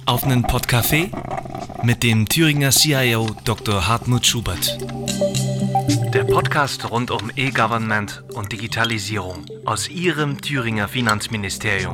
Auf nen Podcafé mit dem Thüringer CIO Dr. Hartmut Schubert. Der Podcast rund um E-Government und Digitalisierung aus Ihrem Thüringer Finanzministerium.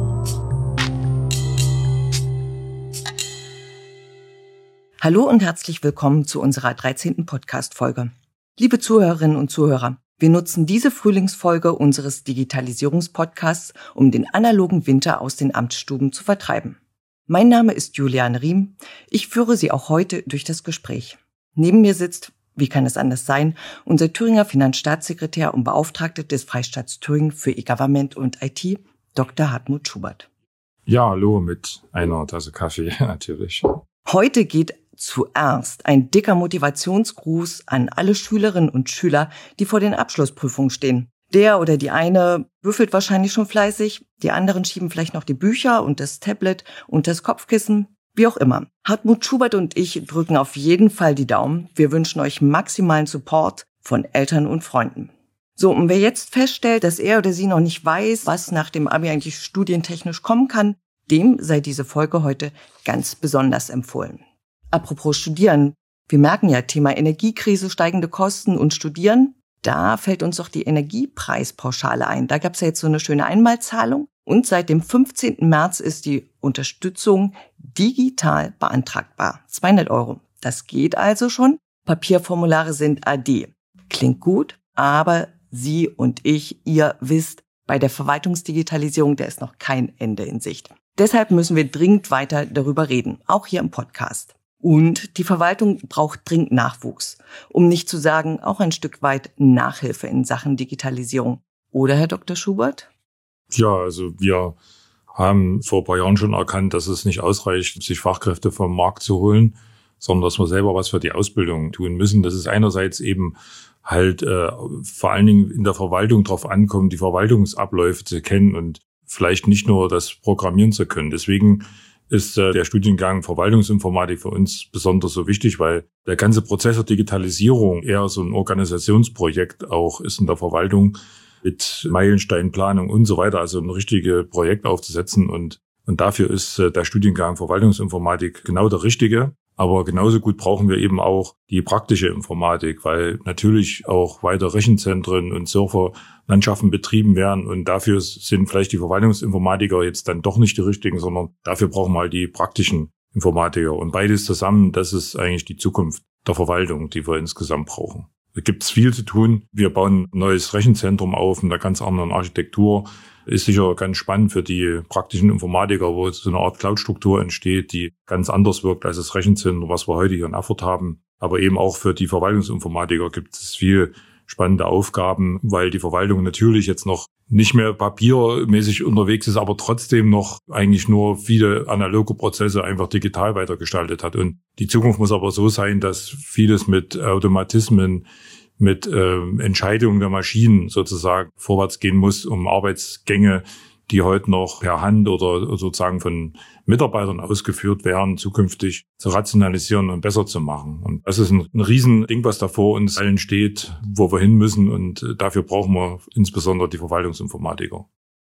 Hallo und herzlich willkommen zu unserer 13. Podcast-Folge. Liebe Zuhörerinnen und Zuhörer, wir nutzen diese Frühlingsfolge unseres Digitalisierungspodcasts, um den analogen Winter aus den Amtsstuben zu vertreiben. Mein Name ist Juliane Riem. Ich führe Sie auch heute durch das Gespräch. Neben mir sitzt, wie kann es anders sein, unser Thüringer Finanzstaatssekretär und Beauftragter des Freistaats Thüringen für E-Government und IT, Dr. Hartmut Schubert. Ja, hallo mit einer Tasse Kaffee natürlich. Heute geht zuerst ein dicker Motivationsgruß an alle Schülerinnen und Schüler, die vor den Abschlussprüfungen stehen. Der oder die eine büffelt wahrscheinlich schon fleißig, die anderen schieben vielleicht noch die Bücher und das Tablet und das Kopfkissen, wie auch immer. Hartmut Schubert und ich drücken auf jeden Fall die Daumen. Wir wünschen euch maximalen Support von Eltern und Freunden. So, und wer jetzt feststellt, dass er oder sie noch nicht weiß, was nach dem Abi eigentlich studientechnisch kommen kann, dem sei diese Folge heute ganz besonders empfohlen. Apropos Studieren, wir merken ja Thema Energiekrise, steigende Kosten und Studieren. Da fällt uns doch die Energiepreispauschale ein. Da gab es ja jetzt so eine schöne Einmalzahlung. Und seit dem 15. März ist die Unterstützung digital beantragbar. 200 €. Das geht also schon. Papierformulare sind AD. Klingt gut, aber Sie und ich, ihr wisst, bei der Verwaltungsdigitalisierung, da ist noch kein Ende in Sicht. Deshalb müssen wir dringend weiter darüber reden, auch hier im Podcast. Und die Verwaltung braucht dringend Nachwuchs, um nicht zu sagen, auch ein Stück weit Nachhilfe in Sachen Digitalisierung. Oder, Herr Dr. Schubert? Ja, also wir haben vor ein paar Jahren schon erkannt, dass es nicht ausreicht, sich Fachkräfte vom Markt zu holen, sondern dass wir selber was für die Ausbildung tun müssen. Das ist einerseits eben halt vor allen Dingen in der Verwaltung drauf ankommt, die Verwaltungsabläufe zu kennen und vielleicht nicht nur das Programmieren zu können. Deswegen ist der Studiengang Verwaltungsinformatik für uns besonders so wichtig, weil der ganze Prozess der Digitalisierung eher so ein Organisationsprojekt auch ist in der Verwaltung mit Meilensteinplanung und so weiter, also ein richtiges Projekt aufzusetzen und dafür ist der Studiengang Verwaltungsinformatik genau der richtige. Aber genauso gut brauchen wir eben auch die praktische Informatik, weil natürlich auch weiter Rechenzentren und Serverlandschaften betrieben werden und dafür sind vielleicht die Verwaltungsinformatiker jetzt dann doch nicht die richtigen, sondern dafür brauchen wir halt die praktischen Informatiker. Und beides zusammen, das ist eigentlich die Zukunft der Verwaltung, die wir insgesamt brauchen. Da gibt es viel zu tun. Wir bauen ein neues Rechenzentrum auf mit einer ganz anderen Architektur. Ist sicher ganz spannend für die praktischen Informatiker, wo so eine Art Cloud-Struktur entsteht, die ganz anders wirkt als das Rechenzentrum, was wir heute hier in Erfurt haben. Aber eben auch für die Verwaltungsinformatiker gibt es viel spannende Aufgaben, weil die Verwaltung natürlich jetzt noch nicht mehr papiermäßig unterwegs ist, aber trotzdem noch eigentlich nur viele analoge Prozesse einfach digital weitergestaltet hat. Und die Zukunft muss aber so sein, dass vieles mit Automatismen, mit Entscheidungen der Maschinen sozusagen vorwärts gehen muss, um Arbeitsgänge, die heute noch per Hand oder sozusagen von Mitarbeitern ausgeführt werden, zukünftig zu rationalisieren und besser zu machen. Und das ist ein Riesending, was da vor uns allen steht, wo wir hin müssen. Und dafür brauchen wir insbesondere die Verwaltungsinformatiker.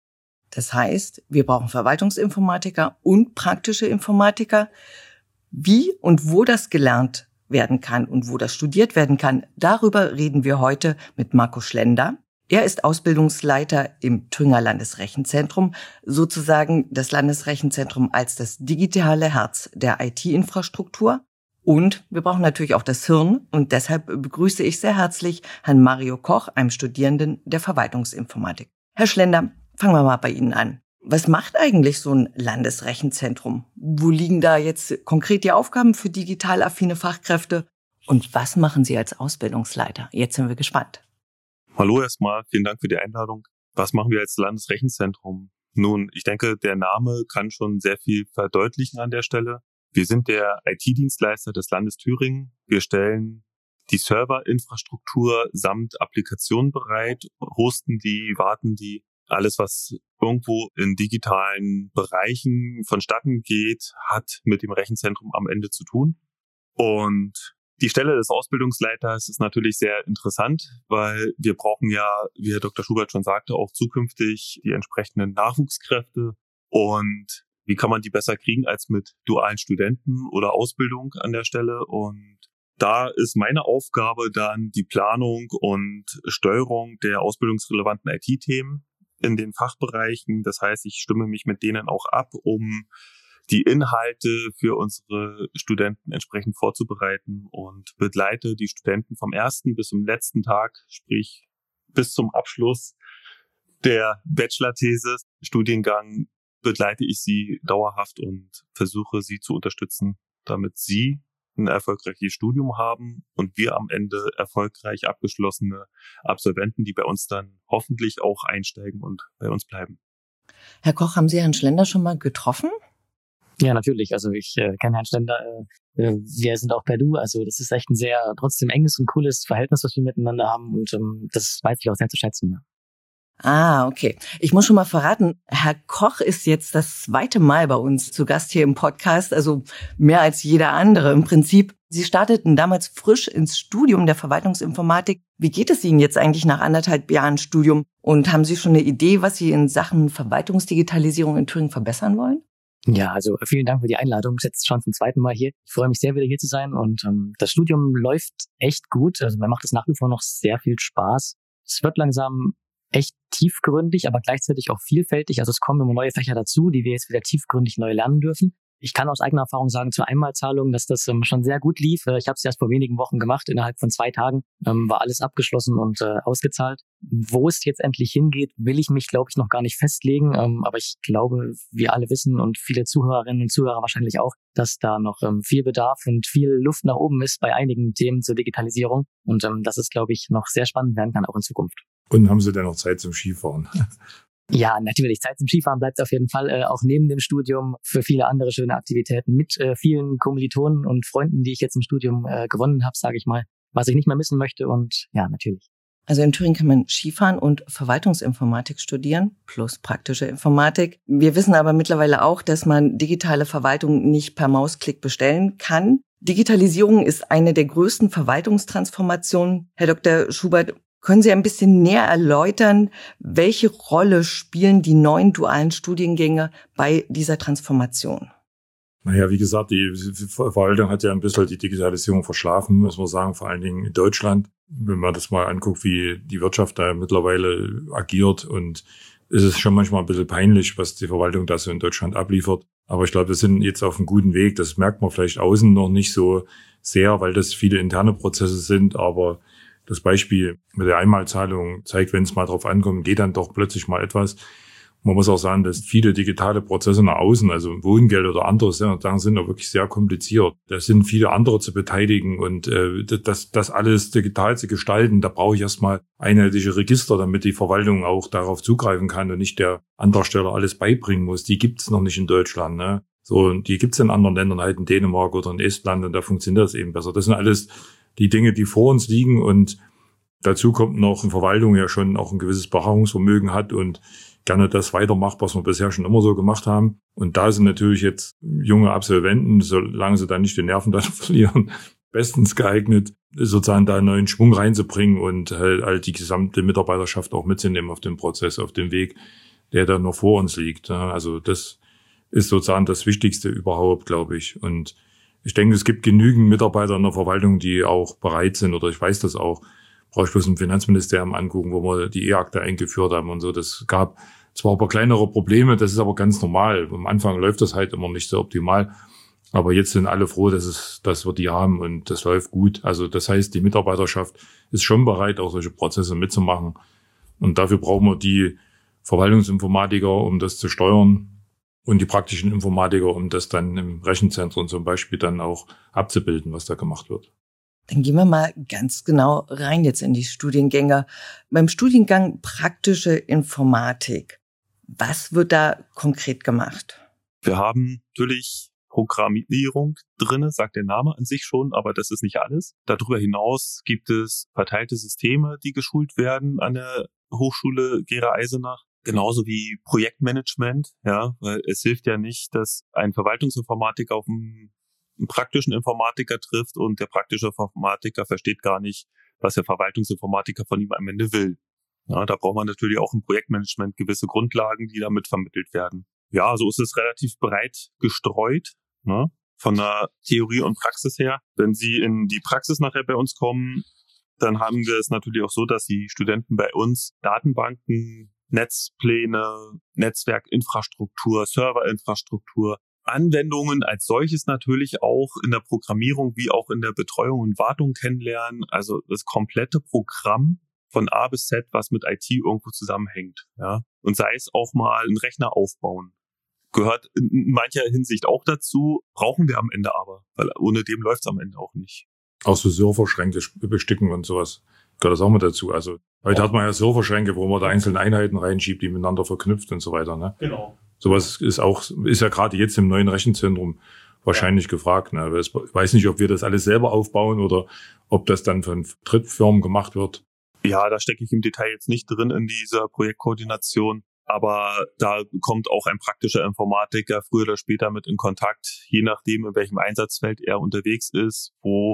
Das heißt, wir brauchen Verwaltungsinformatiker und praktische Informatiker. Wie und wo das gelernt werden kann und wo das studiert werden kann, darüber reden wir heute mit Marco Schlender. Er ist Ausbildungsleiter im Thüringer Landesrechenzentrum, sozusagen das Landesrechenzentrum als das digitale Herz der IT-Infrastruktur. Und wir brauchen natürlich auch das Hirn und deshalb begrüße ich sehr herzlich Herrn Mario Koch, einem Studierenden der Verwaltungsinformatik. Herr Schlender, fangen wir mal bei Ihnen an. Was macht eigentlich so ein Landesrechenzentrum? Wo liegen da jetzt konkret die Aufgaben für digital affine Fachkräfte? Und was machen Sie als Ausbildungsleiter? Jetzt sind wir gespannt. Hallo erstmal, vielen Dank für die Einladung. Was machen wir als Landesrechenzentrum? Nun, ich denke, der Name kann schon sehr viel verdeutlichen an der Stelle. Wir sind der IT-Dienstleister des Landes Thüringen. Wir stellen die Serverinfrastruktur samt Applikationen bereit, hosten die, warten die. Alles, was irgendwo in digitalen Bereichen vonstatten geht, hat mit dem Rechenzentrum am Ende zu tun. Und die Stelle des Ausbildungsleiters ist natürlich sehr interessant, weil wir brauchen ja, wie Herr Dr. Schubert schon sagte, auch zukünftig die entsprechenden Nachwuchskräfte. Und wie kann man die besser kriegen als mit dualen Studenten oder Ausbildung an der Stelle. Und da ist meine Aufgabe dann die Planung und Steuerung der ausbildungsrelevanten IT-Themen in den Fachbereichen. Das heißt, ich stimme mich mit denen auch ab, um die Inhalte für unsere Studenten entsprechend vorzubereiten und begleite die Studenten vom ersten bis zum letzten Tag, sprich bis zum Abschluss der Bachelor-These, Studiengang, begleite ich sie dauerhaft und versuche sie zu unterstützen, damit sie ein erfolgreiches Studium haben und wir am Ende erfolgreich abgeschlossene Absolventen, die bei uns dann hoffentlich auch einsteigen und bei uns bleiben. Herr Koch, haben Sie Herrn Schlender schon mal getroffen? Ja, natürlich. Also ich kenne Herrn Schlender. Wir sind auch per Du. Also das ist echt ein sehr trotzdem enges und cooles Verhältnis, was wir miteinander haben. Und das weiß ich auch sehr zu schätzen. Ja. Ah, okay. Ich muss schon mal verraten, Herr Koch ist jetzt das zweite Mal bei uns zu Gast hier im Podcast, also mehr als jeder andere im Prinzip. Sie starteten damals frisch ins Studium der Verwaltungsinformatik. Wie geht es Ihnen jetzt eigentlich nach 1,5 Jahren Studium? Und haben Sie schon eine Idee, was Sie in Sachen Verwaltungsdigitalisierung in Thüringen verbessern wollen? Ja, also vielen Dank für die Einladung. Ich bin jetzt schon zum zweiten Mal hier. Ich freue mich sehr, wieder hier zu sein. Und das Studium läuft echt gut. Also mir macht es nach wie vor noch sehr viel Spaß. Es wird langsam echt tiefgründig, aber gleichzeitig auch vielfältig. Also es kommen immer neue Fächer dazu, die wir jetzt wieder tiefgründig neu lernen dürfen. Ich kann aus eigener Erfahrung sagen, zur Einmalzahlung, dass das schon sehr gut lief. Ich habe es erst vor wenigen Wochen gemacht. Innerhalb von 2 Tagen war alles abgeschlossen und ausgezahlt. Wo es jetzt endlich hingeht, will ich mich, glaube ich, noch gar nicht festlegen. Aber ich glaube, wir alle wissen und viele Zuhörerinnen und Zuhörer wahrscheinlich auch, dass da noch viel Bedarf und viel Luft nach oben ist bei einigen Themen zur Digitalisierung. Und dass es, glaube ich, noch sehr spannend werden kann, auch in Zukunft. Und haben Sie denn noch Zeit zum Skifahren? Ja, natürlich. Zeit zum Skifahren bleibt auf jeden Fall auch neben dem Studium für viele andere schöne Aktivitäten mit vielen Kommilitonen und Freunden, die ich jetzt im Studium gewonnen habe, sage ich mal, was ich nicht mehr missen möchte. Und ja, natürlich. Also in Thüringen kann man Skifahren und Verwaltungsinformatik studieren, plus praktische Informatik. Wir wissen aber mittlerweile auch, dass man digitale Verwaltung nicht per Mausklick bestellen kann. Digitalisierung ist eine der größten Verwaltungstransformationen. Herr Dr. Schubert, können Sie ein bisschen näher erläutern, welche Rolle spielen die neuen dualen Studiengänge bei dieser Transformation? Naja, wie gesagt, die Verwaltung hat ja ein bisschen die Digitalisierung verschlafen, muss man sagen, vor allen Dingen in Deutschland. Wenn man das mal anguckt, wie die Wirtschaft da mittlerweile agiert, und es ist schon manchmal ein bisschen peinlich, was die Verwaltung da so in Deutschland abliefert. Aber ich glaube, wir sind jetzt auf einem guten Weg. Das merkt man vielleicht außen noch nicht so sehr, weil das viele interne Prozesse sind, aber das Beispiel mit der Einmalzahlung zeigt, wenn es mal drauf ankommt, geht dann doch plötzlich mal etwas. Man muss auch sagen, dass viele digitale Prozesse nach außen, also Wohngeld oder andere Sachen, sind auch wirklich sehr kompliziert. Da sind viele andere zu beteiligen, und das alles digital zu gestalten, da brauche ich erstmal einheitliche Register, damit die Verwaltung auch darauf zugreifen kann und nicht der Antragsteller alles beibringen muss. Die gibt's noch nicht in Deutschland, ne? So, und die gibt's in anderen Ländern, halt in Dänemark oder in Estland, und da funktioniert das eben besser. Das sind alles die Dinge, die vor uns liegen, und dazu kommt noch eine Verwaltung ja schon auch ein gewisses Beharrungsvermögen hat und gerne das weitermacht, was wir bisher schon immer so gemacht haben. Und da sind natürlich jetzt junge Absolventen, solange sie dann nicht die Nerven dann verlieren, bestens geeignet, sozusagen da einen neuen Schwung reinzubringen und halt die gesamte Mitarbeiterschaft auch mitzunehmen auf den Prozess, auf den Weg, der dann noch vor uns liegt. Also das ist sozusagen das Wichtigste überhaupt, glaube ich. Und ich denke, es gibt genügend Mitarbeiter in der Verwaltung, die auch bereit sind, oder ich weiß das auch, brauche ich bloß im Finanzministerium angucken, wo wir die E-Akte eingeführt haben und so. Das gab zwar aber kleinere Probleme, das ist aber ganz normal. Am Anfang läuft das halt immer nicht so optimal, aber jetzt sind alle froh, dass wir die haben, und das läuft gut. Also das heißt, die Mitarbeiterschaft ist schon bereit, auch solche Prozesse mitzumachen, und dafür brauchen wir die Verwaltungsinformatiker, um das zu steuern, und die praktischen Informatiker, um das dann im Rechenzentrum zum Beispiel dann auch abzubilden, was da gemacht wird. Dann gehen wir mal ganz genau rein jetzt in die Studiengänge. Beim Studiengang Praktische Informatik, was wird da konkret gemacht? Wir haben natürlich Programmierung drinne, sagt der Name an sich schon, aber das ist nicht alles. Darüber hinaus gibt es verteilte Systeme, die geschult werden an der Hochschule Gera Eisenach. Genauso wie Projektmanagement, ja, weil es hilft ja nicht, dass ein Verwaltungsinformatiker auf einen praktischen Informatiker trifft und der praktische Informatiker versteht gar nicht, was der Verwaltungsinformatiker von ihm am Ende will. Ja, da braucht man natürlich auch im Projektmanagement gewisse Grundlagen, die damit vermittelt werden. Ja, so ist es relativ breit gestreut, ne? Von der Theorie und Praxis her. Wenn Sie in die Praxis nachher bei uns kommen, dann haben wir es natürlich auch so, dass die Studenten bei uns Datenbanken, Netzpläne, Netzwerkinfrastruktur, Serverinfrastruktur, Anwendungen als solches natürlich auch in der Programmierung wie auch in der Betreuung und Wartung kennenlernen. Also das komplette Programm von A bis Z, was mit IT irgendwo zusammenhängt. Ja? Und sei es auch mal einen Rechner aufbauen. Gehört in mancher Hinsicht auch dazu, brauchen wir am Ende aber, weil ohne dem läuft es am Ende auch nicht. Auch so Serverschränke bestücken und sowas gehört das auch mit dazu. Also heute hat man ja Serverschränke, wo man da einzelne Einheiten reinschiebt, die miteinander verknüpft und so weiter. Ne? Genau. Sowas ist ja gerade jetzt im neuen Rechenzentrum wahrscheinlich gefragt. Ne? Ich weiß nicht, ob wir das alles selber aufbauen oder ob das dann von Drittfirmen gemacht wird. Ja, da stecke ich im Detail jetzt nicht drin in dieser Projektkoordination. Aber da kommt auch ein praktischer Informatiker früher oder später mit in Kontakt, je nachdem, in welchem Einsatzfeld er unterwegs ist, wo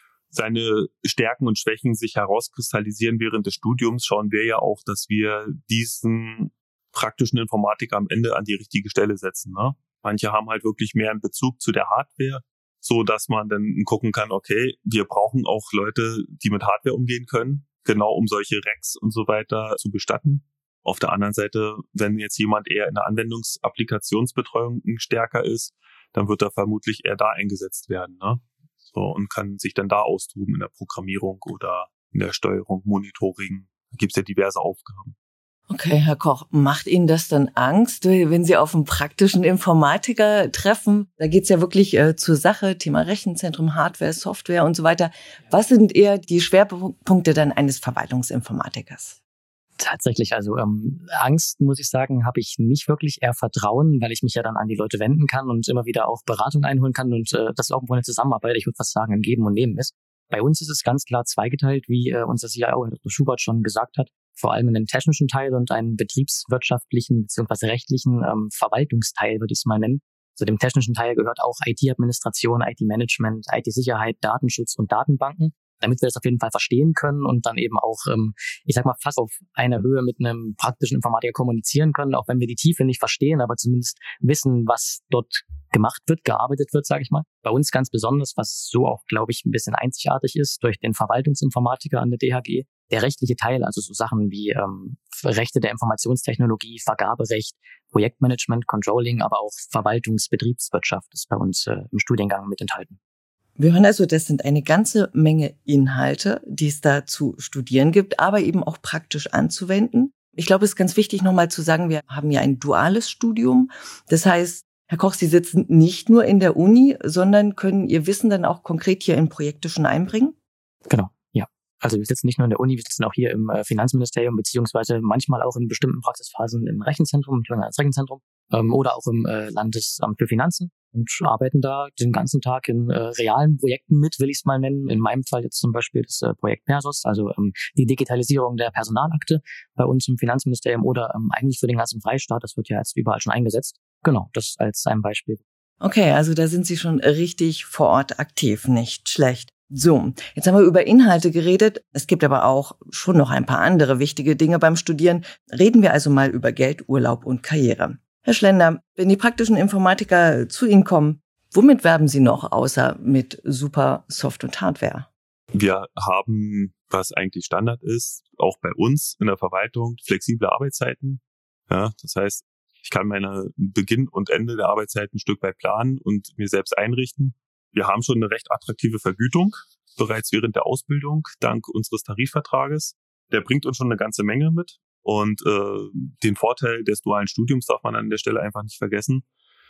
seine Stärken und Schwächen sich herauskristallisieren während des Studiums, schauen wir ja auch, dass wir diesen praktischen Informatiker am Ende an die richtige Stelle setzen. Ne? Manche haben halt wirklich mehr einen Bezug zu der Hardware, so dass man dann gucken kann, okay, wir brauchen auch Leute, die mit Hardware umgehen können, genau um solche Racks und so weiter zu bestatten. Auf der anderen Seite, wenn jetzt jemand eher in der Anwendungsapplikationsbetreuung stärker ist, dann wird er vermutlich eher da eingesetzt werden, ne? So, und kann sich dann da austoben in der Programmierung oder in der Steuerung, Monitoring. Da gibt's ja diverse Aufgaben. Okay, Herr Koch, macht Ihnen das dann Angst, wenn Sie auf einen praktischen Informatiker treffen? Da geht's ja wirklich zur Sache, Thema Rechenzentrum, Hardware, Software und so weiter. Was sind eher die Schwerpunkte dann eines Verwaltungsinformatikers? Tatsächlich, also Angst, muss ich sagen, habe ich nicht wirklich, eher Vertrauen, weil ich mich ja dann an die Leute wenden kann und immer wieder auch Beratung einholen kann und das irgendwo eine Zusammenarbeit, ich würde fast sagen, ein Geben und Nehmen ist. Bei uns ist es ganz klar zweigeteilt, wie unser CIO, Herr Dr. Schubert, schon gesagt hat, vor allem in dem technischen Teil und einem betriebswirtschaftlichen bzw. rechtlichen Verwaltungsteil, würde ich es mal nennen. Zu dem technischen Teil gehört auch IT-Administration, IT-Management, IT-Sicherheit, Datenschutz und Datenbanken, damit wir das auf jeden Fall verstehen können und dann eben auch, ich sag mal, fast auf einer Höhe mit einem praktischen Informatiker kommunizieren können, auch wenn wir die Tiefe nicht verstehen, aber zumindest wissen, was dort gemacht wird, gearbeitet wird, sage ich mal. Bei uns ganz besonders, was so auch, glaube ich, ein bisschen einzigartig ist, durch den Verwaltungsinformatiker an der DHG, der rechtliche Teil, also so Sachen wie Rechte der Informationstechnologie, Vergaberecht, Projektmanagement, Controlling, aber auch Verwaltungsbetriebswirtschaft ist bei uns im Studiengang mit enthalten. Wir hören also, das sind eine ganze Menge Inhalte, die es da zu studieren gibt, aber eben auch praktisch anzuwenden. Ich glaube, es ist ganz wichtig, nochmal zu sagen, wir haben ja ein duales Studium. Das heißt, Herr Koch, Sie sitzen nicht nur in der Uni, sondern können Ihr Wissen dann auch konkret hier in Projekte schon einbringen? Genau, ja. Also wir sitzen nicht nur in der Uni, wir sitzen auch hier im Finanzministerium, beziehungsweise manchmal auch in bestimmten Praxisphasen im Rechenzentrum, im Thüringer Rechenzentrum oder auch im Landesamt für Finanzen und arbeiten da den ganzen Tag in realen Projekten mit, will ich es mal nennen. In meinem Fall jetzt zum Beispiel das Projekt Persos, also die Digitalisierung der Personalakte bei uns im Finanzministerium oder eigentlich für den ganzen Freistaat, das wird ja jetzt überall schon eingesetzt. Genau, das als ein Beispiel. Okay, also da sind Sie schon richtig vor Ort aktiv, nicht schlecht. So, jetzt haben wir über Inhalte geredet. Es gibt aber auch schon noch ein paar andere wichtige Dinge beim Studieren. Reden wir also mal über Geld, Urlaub und Karriere. Herr Schlender, wenn die praktischen Informatiker zu Ihnen kommen, womit werben Sie noch, außer mit super Soft- und Hardware? Wir haben, was eigentlich Standard ist, auch bei uns in der Verwaltung, flexible Arbeitszeiten. Ja, das heißt, ich kann meine Beginn und Ende der Arbeitszeit ein Stück weit planen und mir selbst einrichten. Wir haben schon eine recht attraktive Vergütung, bereits während der Ausbildung, dank unseres Tarifvertrages. Der bringt uns schon eine ganze Menge mit. Und den Vorteil des dualen Studiums darf man an der Stelle einfach nicht vergessen.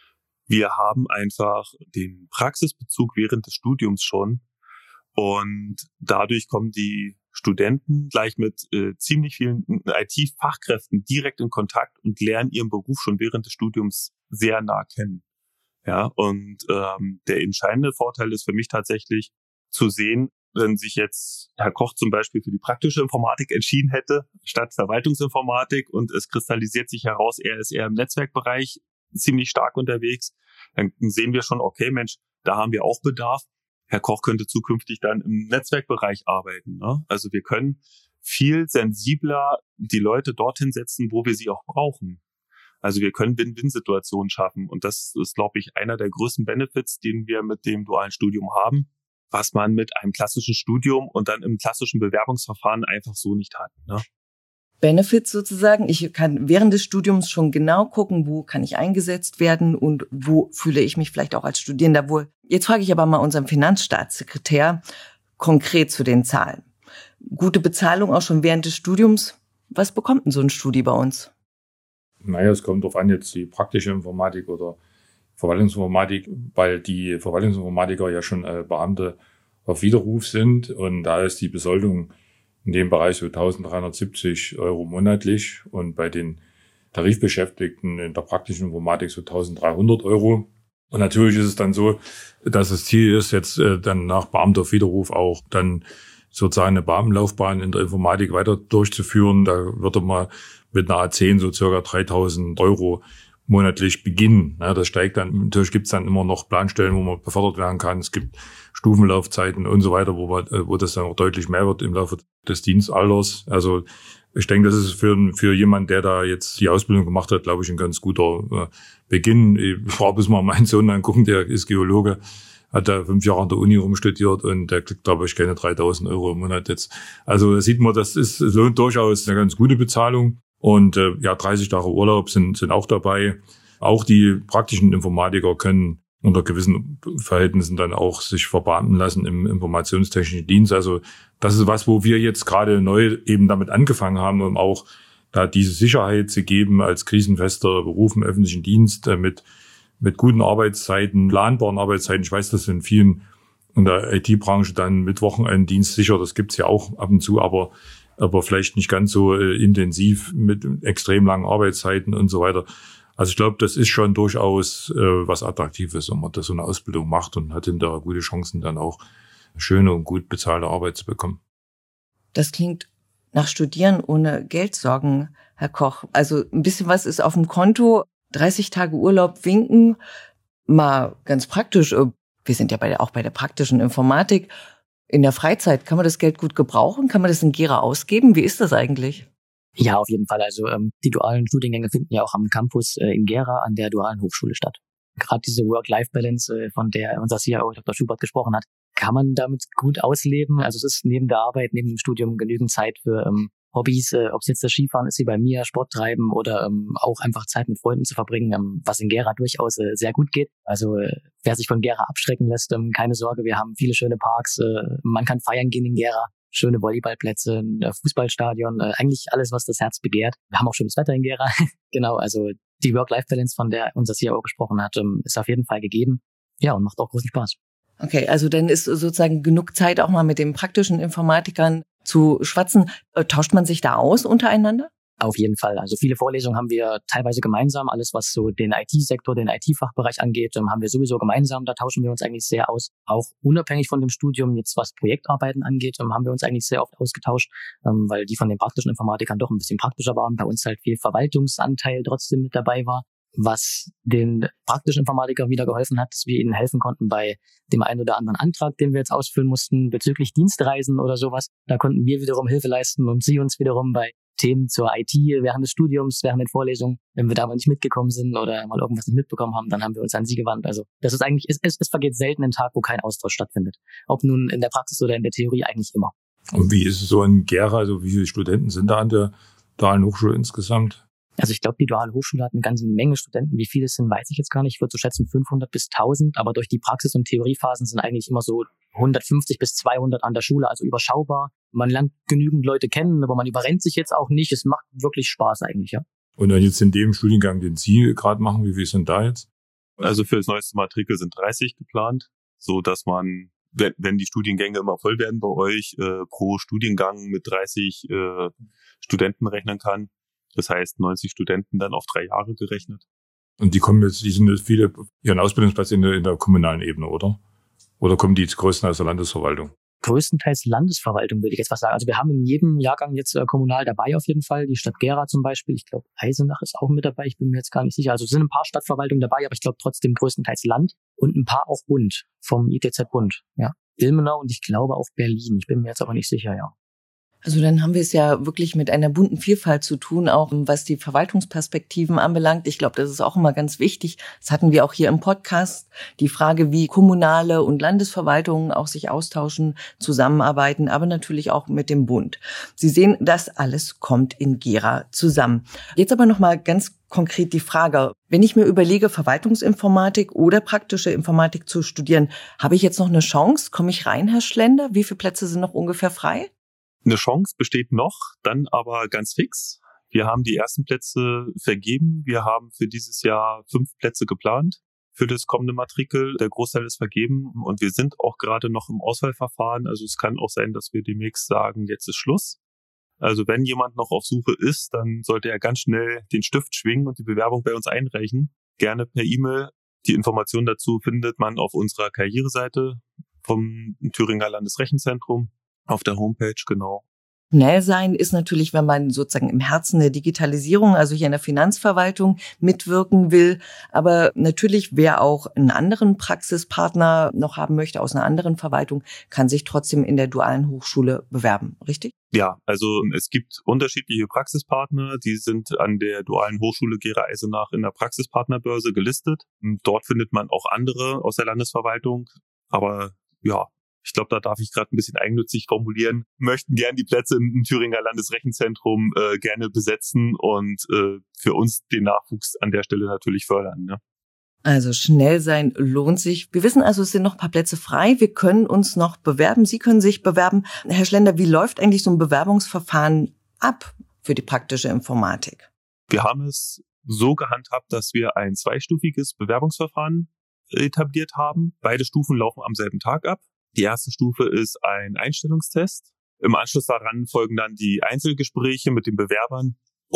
Wir haben einfach den Praxisbezug während des Studiums schon. Und dadurch kommen die Studenten gleich mit ziemlich vielen IT-Fachkräften direkt in Kontakt und lernen ihren Beruf schon während des Studiums sehr nah kennen. Ja, und der entscheidende Vorteil ist für mich tatsächlich zu sehen, wenn sich jetzt Herr Koch zum Beispiel für die praktische Informatik entschieden hätte, statt Verwaltungsinformatik, und es kristallisiert sich heraus, er ist eher im Netzwerkbereich ziemlich stark unterwegs, dann sehen wir schon, okay, Mensch, da haben wir auch Bedarf. Herr Koch könnte zukünftig dann im Netzwerkbereich arbeiten, ne? Also wir können viel sensibler die Leute dorthin setzen, wo wir sie auch brauchen. Also wir können Win-Win-Situationen schaffen. Und das ist, glaube ich, einer der größten Benefits, den wir mit dem dualen Studium haben, was man mit einem klassischen Studium und dann im klassischen Bewerbungsverfahren einfach so nicht hat, ne? Benefits sozusagen. Ich kann während des Studiums schon genau gucken, wo kann ich eingesetzt werden und wo fühle ich mich vielleicht auch als Studierender wohl. Jetzt frage ich aber mal unseren Finanzstaatssekretär konkret zu den Zahlen. Gute Bezahlung auch schon während des Studiums. Was bekommt denn so ein Studi bei uns? Naja, es kommt darauf an, jetzt die praktische Informatik oder Verwaltungsinformatik, weil die Verwaltungsinformatiker ja schon Beamte auf Widerruf sind und da ist die Besoldung in dem Bereich so 1.370 € monatlich und bei den Tarifbeschäftigten in der praktischen Informatik so 1.300 €. Und natürlich ist es dann so, dass das Ziel ist, jetzt dann nach Beamter auf Widerruf auch dann sozusagen eine Beamtenlaufbahn in der Informatik weiter durchzuführen. Da würde man mit einer A10 so circa 3.000 € monatlich beginnen. Ja, das steigt dann. Natürlich gibt es dann immer noch Planstellen, wo man befördert werden kann. Es gibt Stufenlaufzeiten und so weiter, wo das dann auch deutlich mehr wird im Laufe des Dienstalters. Also ich denke, das ist für jemanden, der da jetzt die Ausbildung gemacht hat, glaube ich, ein ganz guter Beginn. Ich war bis mal meinen Sohn angucken, der ist Geologe, hat da 5 Jahre an der Uni rumstudiert und der kriegt, glaube ich, keine 3.000 € im Monat jetzt. Also da sieht man, es lohnt durchaus eine ganz gute Bezahlung. Und 30 Tage Urlaub sind auch dabei. Auch die praktischen Informatiker können unter gewissen Verhältnissen dann auch sich verbeamten lassen im informationstechnischen Dienst. Also das ist was, wo wir jetzt gerade neu eben damit angefangen haben, um auch da diese Sicherheit zu geben als krisenfester Beruf im öffentlichen Dienst mit guten Arbeitszeiten, planbaren Arbeitszeiten. Ich weiß, das in vielen in der IT-Branche dann mit Wochenenddienst sicher, das gibt's ja auch ab und zu, aber vielleicht nicht ganz so intensiv mit extrem langen Arbeitszeiten und so weiter. Also ich glaube, das ist schon durchaus was Attraktives, wenn man das so eine Ausbildung macht und hat hinterher gute Chancen, dann auch schöne und gut bezahlte Arbeit zu bekommen. Das klingt nach Studieren ohne Geldsorgen, Herr Koch. Also ein bisschen was ist auf dem Konto, 30 Tage Urlaub winken, mal ganz praktisch. Wir sind ja auch bei der praktischen Informatik. In der Freizeit kann man das Geld gut gebrauchen? Kann man das in Gera ausgeben? Wie ist das eigentlich? Ja, auf jeden Fall. Also die dualen Studiengänge finden ja auch am Campus in Gera an der Dualen Hochschule statt. Gerade diese Work-Life-Balance, von der unser CIO Dr. Schubert gesprochen hat, kann man damit gut ausleben. Also es ist neben der Arbeit, neben dem Studium genügend Zeit für Hobbys, ob es jetzt das Skifahren ist wie bei mir, Sport treiben oder auch einfach Zeit mit Freunden zu verbringen, was in Gera durchaus sehr gut geht. Also wer sich von Gera abschrecken lässt, keine Sorge, wir haben viele schöne Parks, man kann feiern gehen in Gera, schöne Volleyballplätze, ein Fußballstadion, eigentlich alles, was das Herz begehrt. Wir haben auch schönes Wetter in Gera. Genau, also die Work-Life-Balance, von der unser CIO gesprochen hat, ist auf jeden Fall gegeben. Ja, und macht auch großen Spaß. Okay, also dann ist sozusagen genug Zeit, auch mal mit den praktischen Informatikern zu schwatzen. Tauscht man sich da aus untereinander? Auf jeden Fall. Also viele Vorlesungen haben wir teilweise gemeinsam. Alles, was so den IT-Sektor, den IT-Fachbereich angeht, haben wir sowieso gemeinsam. Da tauschen wir uns eigentlich sehr aus. Auch unabhängig von dem Studium, jetzt was Projektarbeiten angeht, haben wir uns eigentlich sehr oft ausgetauscht, weil die von den praktischen Informatikern doch ein bisschen praktischer waren. Bei uns halt viel Verwaltungsanteil trotzdem mit dabei war. Was den praktischen Informatikern wieder geholfen hat, dass wir ihnen helfen konnten bei dem einen oder anderen Antrag, den wir jetzt ausfüllen mussten, bezüglich Dienstreisen oder sowas. Da konnten wir wiederum Hilfe leisten und sie uns wiederum bei Themen zur IT während des Studiums, während den Vorlesungen. Wenn wir da mal nicht mitgekommen sind oder mal irgendwas nicht mitbekommen haben, dann haben wir uns an sie gewandt. Also das ist eigentlich, es vergeht selten ein Tag, wo kein Austausch stattfindet. Ob nun in der Praxis oder in der Theorie, eigentlich immer. Und wie ist es so in Gera? Also wie viele Studenten sind da an der Dualen Hochschule insgesamt? Also ich glaube, die Duale Hochschule hat eine ganze Menge Studenten. Wie viele es sind, weiß ich jetzt gar nicht. Ich würde so schätzen 500 bis 1000. Aber durch die Praxis- und Theoriephasen sind eigentlich immer so 150 bis 200 an der Schule. Also überschaubar. Man lernt genügend Leute kennen, aber man überrennt sich jetzt auch nicht. Es macht wirklich Spaß eigentlich, ja. Und dann jetzt in dem Studiengang, den Sie gerade machen, wie viele sind da jetzt? Also für das neueste Matrikel sind 30 geplant, so dass man, wenn die Studiengänge immer voll werden bei euch, pro Studiengang mit 30 Studenten rechnen kann. Das heißt 90 Studenten dann auf 3 Jahre gerechnet. Und die sind jetzt viele ihren Ausbildungsplatz in der kommunalen Ebene, oder? Oder kommen die größten aus der Landesverwaltung? Größtenteils Landesverwaltung, würde ich jetzt was sagen. Also wir haben in jedem Jahrgang jetzt kommunal dabei auf jeden Fall. Die Stadt Gera zum Beispiel. Ich glaube, Eisenach ist auch mit dabei. Ich bin mir jetzt gar nicht sicher. Also es sind ein paar Stadtverwaltungen dabei, aber ich glaube trotzdem größtenteils Land und ein paar auch Bund, vom ITZ Bund. Ja, Ilmenau und ich glaube auch Berlin. Ich bin mir jetzt aber nicht sicher, ja. Also dann haben wir es ja wirklich mit einer bunten Vielfalt zu tun, auch was die Verwaltungsperspektiven anbelangt. Ich glaube, das ist auch immer ganz wichtig. Das hatten wir auch hier im Podcast. Die Frage, wie kommunale und Landesverwaltungen auch sich austauschen, zusammenarbeiten, aber natürlich auch mit dem Bund. Sie sehen, das alles kommt in Gera zusammen. Jetzt aber nochmal ganz konkret die Frage, wenn ich mir überlege, Verwaltungsinformatik oder praktische Informatik zu studieren, habe ich jetzt noch eine Chance? Komme ich rein, Herr Schlender? Wie viele Plätze sind noch ungefähr frei? Eine Chance besteht noch, dann aber ganz fix. Wir haben die ersten Plätze vergeben. Wir haben für dieses Jahr 5 Plätze geplant für das kommende Matrikel. Der Großteil ist vergeben und wir sind auch gerade noch im Auswahlverfahren. Also es kann auch sein, dass wir demnächst sagen, jetzt ist Schluss. Also wenn jemand noch auf Suche ist, dann sollte er ganz schnell den Stift schwingen und die Bewerbung bei uns einreichen. Gerne per E-Mail. Die Informationen dazu findet man auf unserer Karriereseite vom Thüringer Landesrechenzentrum. Auf der Homepage, genau. Schnell sein ist natürlich, wenn man sozusagen im Herzen der Digitalisierung, also hier in der Finanzverwaltung mitwirken will. Aber natürlich, wer auch einen anderen Praxispartner noch haben möchte aus einer anderen Verwaltung, kann sich trotzdem in der dualen Hochschule bewerben, richtig? Ja, also es gibt unterschiedliche Praxispartner, die sind an der dualen Hochschule Gera-Eisenach in der Praxispartnerbörse gelistet. Und dort findet man auch andere aus der Landesverwaltung, aber ja, ich glaube, da darf ich gerade ein bisschen eigennützig formulieren, möchten gern die Plätze im Thüringer Landesrechenzentrum gerne besetzen und für uns den Nachwuchs an der Stelle natürlich fördern. Ne? Also schnell sein lohnt sich. Wir wissen also, es sind noch ein paar Plätze frei. Wir können uns noch bewerben. Sie können sich bewerben. Herr Schlender, wie läuft eigentlich so ein Bewerbungsverfahren ab für die praktische Informatik? Wir haben es so gehandhabt, dass wir ein 2-stufiges Bewerbungsverfahren etabliert haben. Beide Stufen laufen am selben Tag ab. Die erste Stufe ist ein Einstellungstest. Im Anschluss daran folgen dann die Einzelgespräche mit den Bewerbern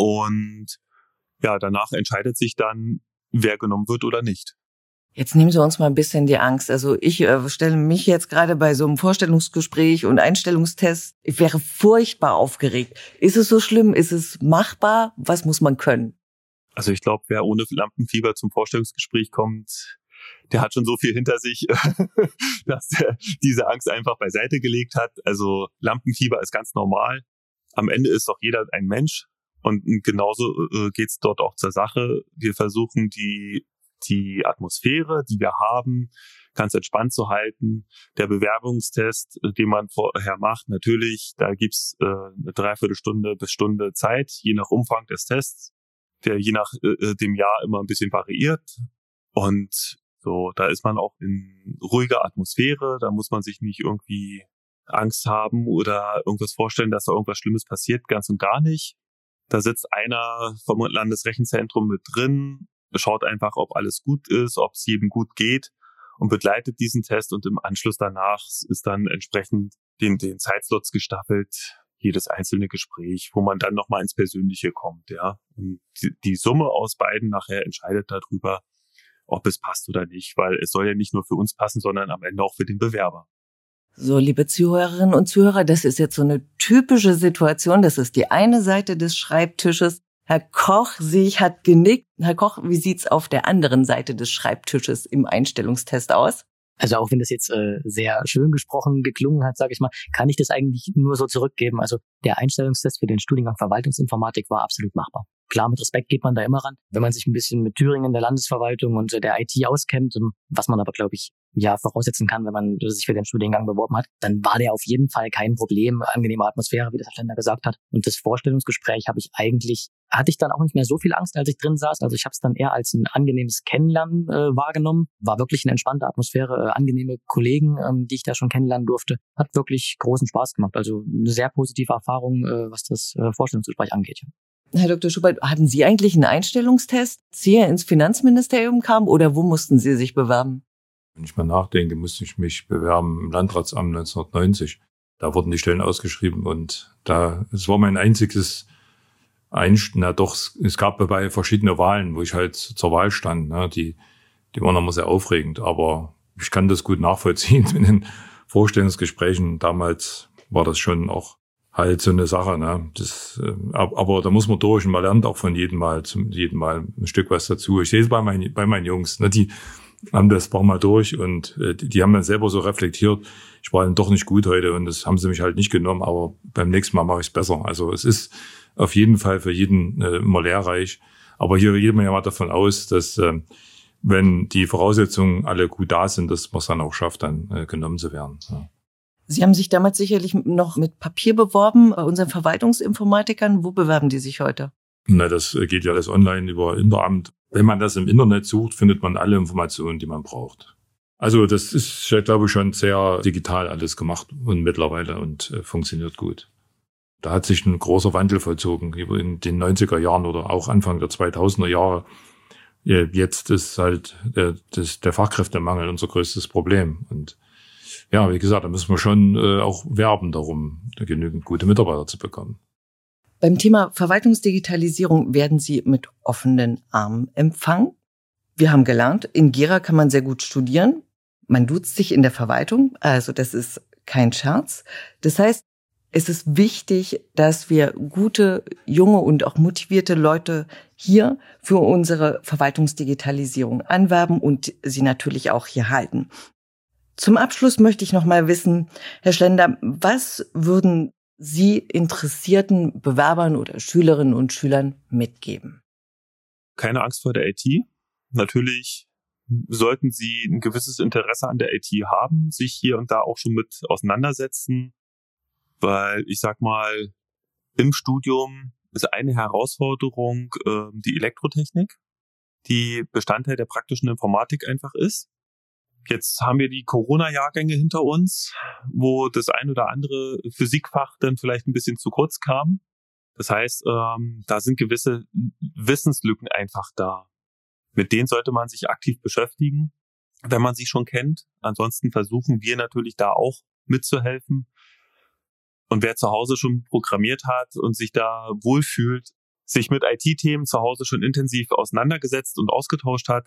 und ja, danach entscheidet sich dann, wer genommen wird oder nicht. Jetzt nehmen Sie uns mal ein bisschen die Angst. Also ich stelle mich jetzt gerade bei so einem Vorstellungsgespräch und Einstellungstest, ich wäre furchtbar aufgeregt. Ist es so schlimm? Ist es machbar? Was muss man können? Also ich glaube, wer ohne Lampenfieber zum Vorstellungsgespräch kommt, der hat schon so viel hinter sich, dass er diese Angst einfach beiseite gelegt hat. Also Lampenfieber ist ganz normal. Am Ende ist doch jeder ein Mensch und genauso geht's dort auch zur Sache. Wir versuchen die Atmosphäre, die wir haben, ganz entspannt zu halten. Der Bewerbungstest, den man vorher macht, natürlich, da gibt's eine Dreiviertelstunde bis Stunde Zeit, je nach Umfang des Tests, der je nach dem Jahr immer ein bisschen variiert. Und so, da ist man auch in ruhiger Atmosphäre, da muss man sich nicht irgendwie Angst haben oder irgendwas vorstellen, dass da irgendwas Schlimmes passiert, ganz und gar nicht. Da sitzt einer vom Landesrechenzentrum mit drin, schaut einfach, ob alles gut ist, ob es jedem gut geht und begleitet diesen Test und im Anschluss danach ist dann entsprechend den Zeitslots gestaffelt, jedes einzelne Gespräch, wo man dann nochmal ins Persönliche kommt, ja. Und die Summe aus beiden nachher entscheidet darüber, ob es passt oder nicht, weil es soll ja nicht nur für uns passen, sondern am Ende auch für den Bewerber. So, liebe Zuhörerinnen und Zuhörer, das ist jetzt so eine typische Situation. Das ist die eine Seite des Schreibtisches. Herr Koch, hat genickt. Herr Koch, wie sieht's auf der anderen Seite des Schreibtisches im Einstellungstest aus? Also auch wenn das jetzt sehr schön gesprochen geklungen hat, sage ich mal, kann ich das eigentlich nur so zurückgeben. Also der Einstellungstest für den Studiengang Verwaltungsinformatik war absolut machbar. Klar, mit Respekt geht man da immer ran. Wenn man sich ein bisschen mit Thüringen, der Landesverwaltung und der IT auskennt, was man aber, glaube ich, ja voraussetzen kann, wenn man sich für den Studiengang beworben hat, dann war der auf jeden Fall kein Problem. Angenehme Atmosphäre, wie das Herr Schlender gesagt hat. Und das Vorstellungsgespräch hatte ich dann auch nicht mehr so viel Angst, als ich drin saß. Also ich habe es dann eher als ein angenehmes Kennenlernen wahrgenommen. War wirklich eine entspannte Atmosphäre, angenehme Kollegen, die ich da schon kennenlernen durfte. Hat wirklich großen Spaß gemacht. Also eine sehr positive Erfahrung, was das Vorstellungsgespräch angeht. Herr Dr. Schubert, hatten Sie eigentlich einen Einstellungstest, als Sie ins Finanzministerium kamen, oder wo mussten Sie sich bewerben? Wenn ich mal nachdenke, musste ich mich bewerben im Landratsamt 1990. Da wurden die Stellen ausgeschrieben und es war mein einziges es gab dabei verschiedene Wahlen, wo ich halt zur Wahl stand. Ne? Die waren immer sehr aufregend, aber ich kann das gut nachvollziehen in den Vorstellungsgesprächen. Damals war das schon auch halt so eine Sache, ne? Aber da muss man durch und man lernt auch von jedem Mal ein Stück was dazu. Ich sehe es bei meinen Jungs, ne? Die haben das ein paar Mal durch und die haben dann selber so reflektiert, ich war dann doch nicht gut heute und das haben sie mich halt nicht genommen, aber beim nächsten Mal mache ich es besser. Also es ist auf jeden Fall für jeden immer lehrreich. Aber hier geht man ja mal davon aus, dass wenn die Voraussetzungen alle gut da sind, dass man es dann auch schafft, dann genommen zu werden. Ja. Sie haben sich damals sicherlich noch mit Papier beworben, bei unseren Verwaltungsinformatikern. Wo bewerben die sich heute? Na, das geht ja alles online über Interamt. Wenn man das im Internet sucht, findet man alle Informationen, die man braucht. Also das ist, glaube ich, schon sehr digital alles gemacht und mittlerweile und funktioniert gut. Da hat sich ein großer Wandel vollzogen in den 90er Jahren oder auch Anfang der 2000er Jahre. Jetzt ist halt der Fachkräftemangel unser größtes Problem. Und ja, wie gesagt, da müssen wir schon auch werben darum, genügend gute Mitarbeiter zu bekommen. Beim Thema Verwaltungsdigitalisierung werden Sie mit offenen Armen empfangen. Wir haben gelernt, in Gera kann man sehr gut studieren. Man duzt sich in der Verwaltung, also das ist kein Scherz. Das heißt, es ist wichtig, dass wir gute, junge und auch motivierte Leute hier für unsere Verwaltungsdigitalisierung anwerben und sie natürlich auch hier halten. Zum Abschluss möchte ich noch mal wissen, Herr Schlender, was würden Sie interessierten Bewerbern oder Schülerinnen und Schülern mitgeben? Keine Angst vor der IT. Natürlich sollten Sie ein gewisses Interesse an der IT haben, sich hier und da auch schon mit auseinandersetzen, weil ich sag mal, im Studium ist eine Herausforderung die Elektrotechnik, die Bestandteil der praktischen Informatik einfach ist. Jetzt haben wir die Corona-Jahrgänge hinter uns, wo das ein oder andere Physikfach dann vielleicht ein bisschen zu kurz kam. Das heißt, da sind gewisse Wissenslücken einfach da. Mit denen sollte man sich aktiv beschäftigen, wenn man sie schon kennt. Ansonsten versuchen wir natürlich da auch mitzuhelfen. Und wer zu Hause schon programmiert hat und sich da wohlfühlt, sich mit IT-Themen zu Hause schon intensiv auseinandergesetzt und ausgetauscht hat,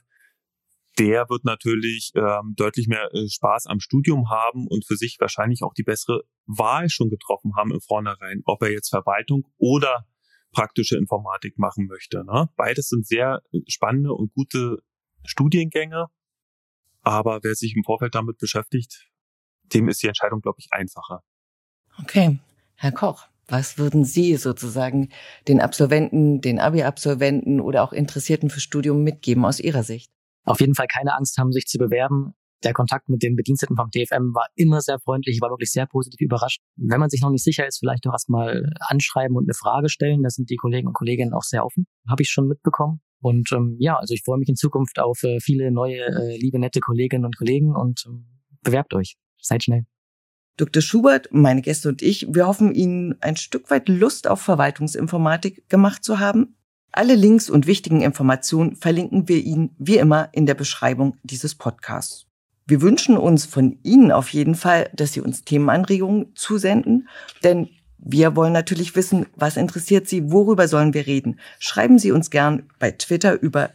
der wird natürlich deutlich mehr Spaß am Studium haben und für sich wahrscheinlich auch die bessere Wahl schon getroffen haben im Vornherein, ob er jetzt Verwaltung oder praktische Informatik machen möchte. Ne? Beides sind sehr spannende und gute Studiengänge, aber wer sich im Vorfeld damit beschäftigt, dem ist die Entscheidung, glaube ich, einfacher. Okay, Herr Koch, was würden Sie sozusagen den Absolventen, den Abi-Absolventen oder auch Interessierten für Studium mitgeben aus Ihrer Sicht? Auf jeden Fall keine Angst haben, sich zu bewerben. Der Kontakt mit den Bediensteten vom TFM war immer sehr freundlich. Ich war wirklich sehr positiv überrascht. Wenn man sich noch nicht sicher ist, vielleicht doch erstmal anschreiben und eine Frage stellen. Da sind die Kollegen und Kolleginnen auch sehr offen. Habe ich schon mitbekommen. Und also ich freue mich in Zukunft auf viele neue, liebe, nette Kolleginnen und Kollegen und bewerbt euch. Seid schnell. Dr. Schubert, meine Gäste und ich, wir hoffen, Ihnen ein Stück weit Lust auf Verwaltungsinformatik gemacht zu haben. Alle Links und wichtigen Informationen verlinken wir Ihnen wie immer in der Beschreibung dieses Podcasts. Wir wünschen uns von Ihnen auf jeden Fall, dass Sie uns Themenanregungen zusenden, denn wir wollen natürlich wissen, was interessiert Sie, worüber sollen wir reden. Schreiben Sie uns gern bei Twitter über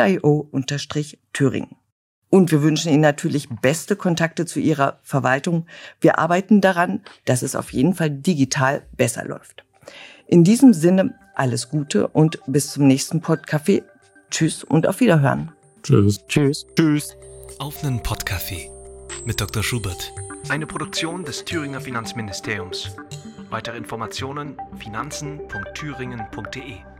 CIO_Thüringen. Und wir wünschen Ihnen natürlich beste Kontakte zu Ihrer Verwaltung. Wir arbeiten daran, dass es auf jeden Fall digital besser läuft. In diesem Sinne alles Gute und bis zum nächsten Podcafé. Tschüss und auf Wiederhören. Tschüss. Tschüss. Tschüss. Auf nen Podcafé mit Dr. Schubert. Eine Produktion des Thüringer Finanzministeriums. Weitere Informationen finanzen.thüringen.de